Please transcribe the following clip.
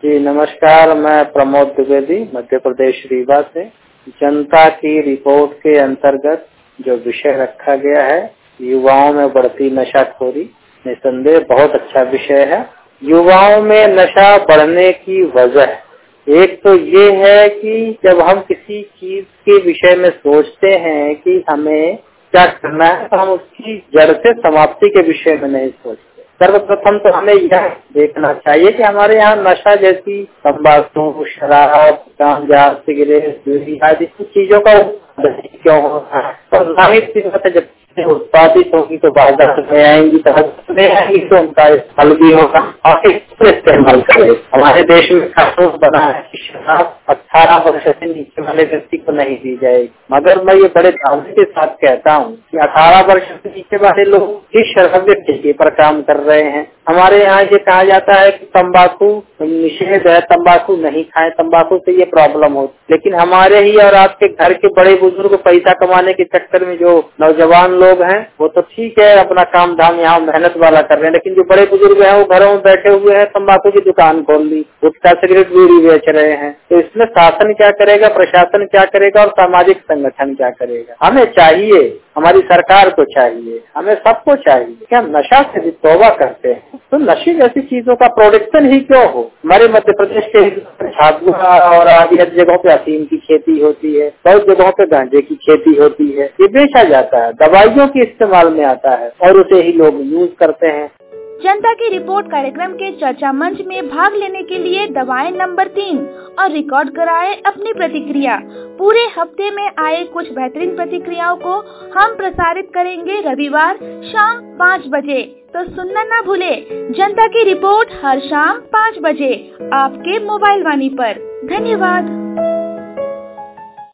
जी नमस्कार, मैं प्रमोद द्विवेदी मध्य प्रदेश रीवा से। जनता की रिपोर्ट के अंतर्गत जो विषय रखा गया है, युवाओं में बढ़ती नशाखोरी, निसंदेह बहुत अच्छा विषय है। युवाओं में नशा बढ़ने की वजह एक तो ये है कि जब हम किसी चीज के विषय में सोचते हैं कि हमें क्या करना है, तो हम उसकी जड़ से समाप्ति के विषय में नहीं सोचते। सर्वप्रथम तो हमें यह देखना चाहिए कि हमारे यहाँ नशा जैसी तंबाकू, शराब, गांजा, सिगरेट, बीड़ी आदि चीजों का क्यों हो रहा है। और जाहिर सी बात है, जब उत्पादित होगी तो बाजार में आएंगी, तो उनका फल भी होगा और इस्तेमाल करें। हमारे देश में कानून बना है कि शराब 18 वर्ष से नीचे वाले व्यक्ति को नहीं दी जाएगी, मगर मैं ये बड़े दावे के साथ कहता हूँ कि 18 वर्ष से नीचे वाले लोग इस शराब के ठेके पर काम कर रहे हैं। हमारे यहाँ ये कहा जाता है कि तंबाकू निषेध है, तंबाकू नहीं खाएं, तंबाकू से ये प्रॉब्लम हो। लेकिन हमारे ही और आपके घर के बड़े बुजुर्ग पैसा कमाने के चक्कर में जो नौजवान लोग हैं, वो तो ठीक है अपना काम धाम यहाँ मेहनत वाला कर रहे हैं, लेकिन जो बड़े बुजुर्ग हैं वो घरों में बैठे हुए हैं, तंबाकू की दुकान खोल ली, गुटखा सिगरेट बीड़ी बेच रहे हैं। तो इसमें शासन क्या करेगा, प्रशासन क्या करेगा और सामाजिक संगठन क्या करेगा? हमें चाहिए, हमारी सरकार को चाहिए, हमें सबको चाहिए कि हम नशा से भी तौबा करते हैं तो नशे जैसी चीजों का प्रोडक्शन ही क्यों हो। हमारे मध्य प्रदेश के छागुआ और आदि जगहों पे अफीम की खेती होती है, बहुत जगहों पे गांजे की खेती होती है, ये बेचा जाता है, दवाइयों के इस्तेमाल में आता है और उसे ही लोग यूज करते हैं। जनता की रिपोर्ट कार्यक्रम के चर्चा मंच में भाग लेने के लिए दबाएं नंबर 3 और रिकॉर्ड कराएं अपनी प्रतिक्रिया। पूरे हफ्ते में आए कुछ बेहतरीन प्रतिक्रियाओं को हम प्रसारित करेंगे रविवार शाम 5 बजे, तो सुनना ना भूले। जनता की रिपोर्ट हर शाम 5 बजे आपके मोबाइल वाणी पर। धन्यवाद।